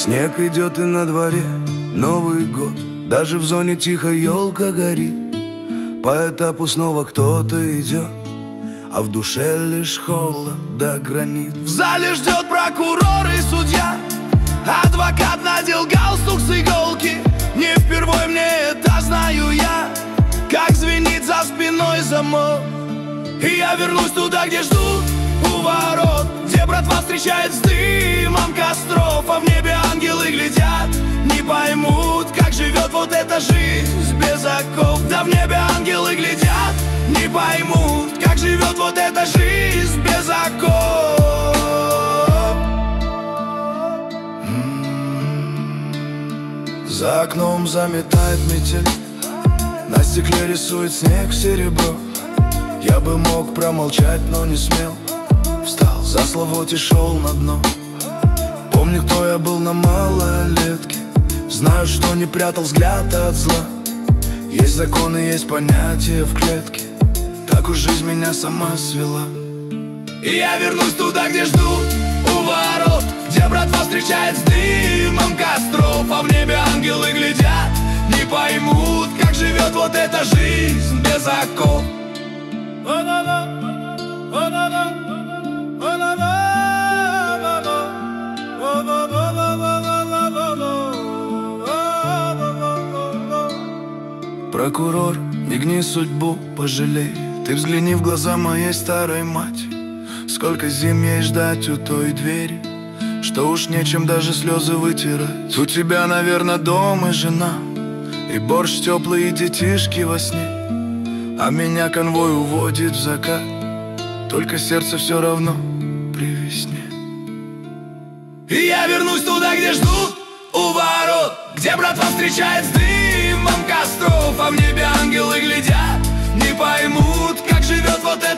Снег идет и на дворе Новый год. Даже в зоне тихо елка горит. По этапу снова кто-то идет, а в душе лишь холод до гранит. В зале ждет прокурор и судья. Адвокат надел галстук с иголки. Не впервой мне это знаю я. Как звенит за спиной замок. И я вернусь туда, где ждут у ворот, где братва встречает с дымом костров. А в небе ангелы глядят, не поймут, как живет вот эта жизнь без оков. Да в небе ангелы глядят, не поймут, как живет вот эта жизнь без оков. За окном заметает метель, на стекле рисует снег серебро. Я бы мог промолчать, но не смел. Встал за слово и шел на дно. Помню, кто я был на малолетке. Знаю, что не прятал взгляд от зла. Есть законы, есть понятия в клетке. Так уж жизнь меня сама свела. И я вернусь туда, где ждут у ворот, где братва встречает с дымом костров. А в небе ангелы глядят, не поймут, как живет вот эта жизнь без оков. Прокурор, не гни судьбу, пожалей. Ты взгляни в глаза моей старой матери. Сколько зим ей ждать у той двери, что уж нечем даже слезы вытирать. У тебя, наверное, дом и жена, и борщ теплый, и детишки во сне. А меня конвой уводит в закат, только сердце все равно при весне. И я вернусь туда, где ждут у ворот, где братва встречает с дымом костров. А в небе ангелы глядят, не поймут, как живет вот